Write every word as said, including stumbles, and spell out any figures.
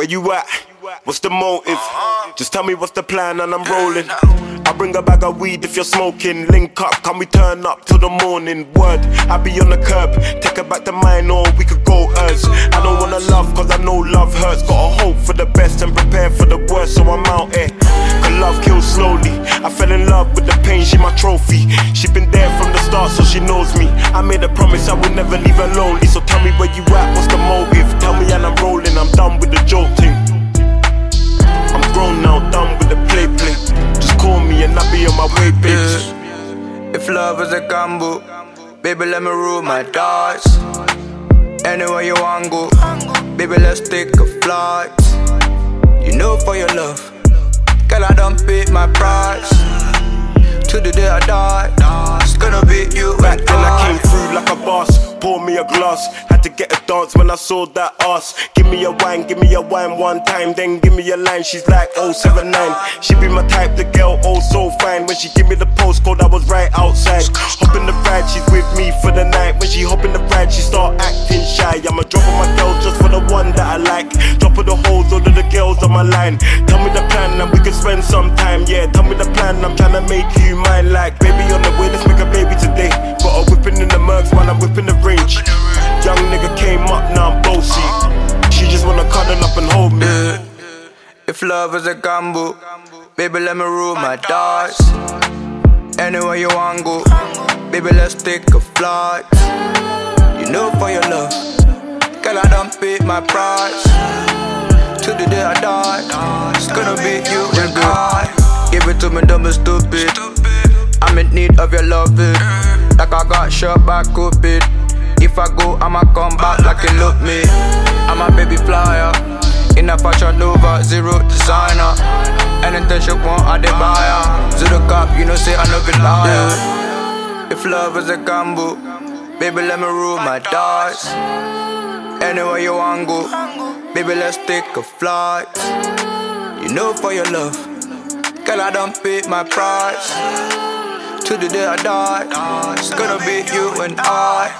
you at? What's the motive? Just tell me what's the plan and I'm rolling. I bring a bag of weed if you're smoking. Link up, can we turn up till the morning? Word, I be on the curb, take her back to mine or we could go hers. I don't wanna love cause I know love hurts. Gotta hope for the best and prepare for the worst, so I'm out here. Cause love kills slowly. I fell in love with the pain, she my trophy. She been there from the start so she knows me. I made a promise I would never leave her lonely. So tell me where you at, what's the motive? Tell me and I'm rolling, I'm done with the joke thing. I'm grown now, done with the play play. Just call me and I'll be on my way, bitch. Yeah. If love is a gamble, baby let me rule my dice. Anywhere you want go, baby let's take a flight. You know for your love, girl I don't pay my price. To the day I die, it's gonna be you Back and then I I. came through like a boss. Pour me a glass, had to get a dance when I saw that ass. Give me a wine, give me a wine one time, then give me a line. She's like oh seven nine. She be my type, the girl oh so fine. When she give me the postcode, I was right outside. Hop in the ride, she's with me for the night. When she hop in the ride, she start acting shy. I'ma drop on my girls just for the one that I like. Drop of the hoes, all of the girls on my line. Tell me the plan and we can spend some time. Yeah, tell me the plan, I'm tryna make you mine. Like baby on the way, let's make a baby today. Got her whipping in the mercs while I'm whipping the range. Young nigga came up, now I'm bossy. She just wanna cuddle up and hold me. Yeah. If love is a gamble, baby let me rule my dice. Anywhere you want go, baby let's take a flight. You know for your love, girl I don't pay my price. To the day I die, it's gonna be you and I. Give it to me dumb and stupid. I'm in need of your loving, like I got shot by Cupid. If I go, I'ma come back like you look me. I'm a baby flyer, in a fashion Nova, zero designer. Anything she want, I dey buy her. Zero cop, you know say I no be liar. If love is a gamble, baby let me rule my dice. Anywhere you want go, baby let's take a flight. You know for your love, girl I don't pay my price. To the day I die, it's gonna be you and I.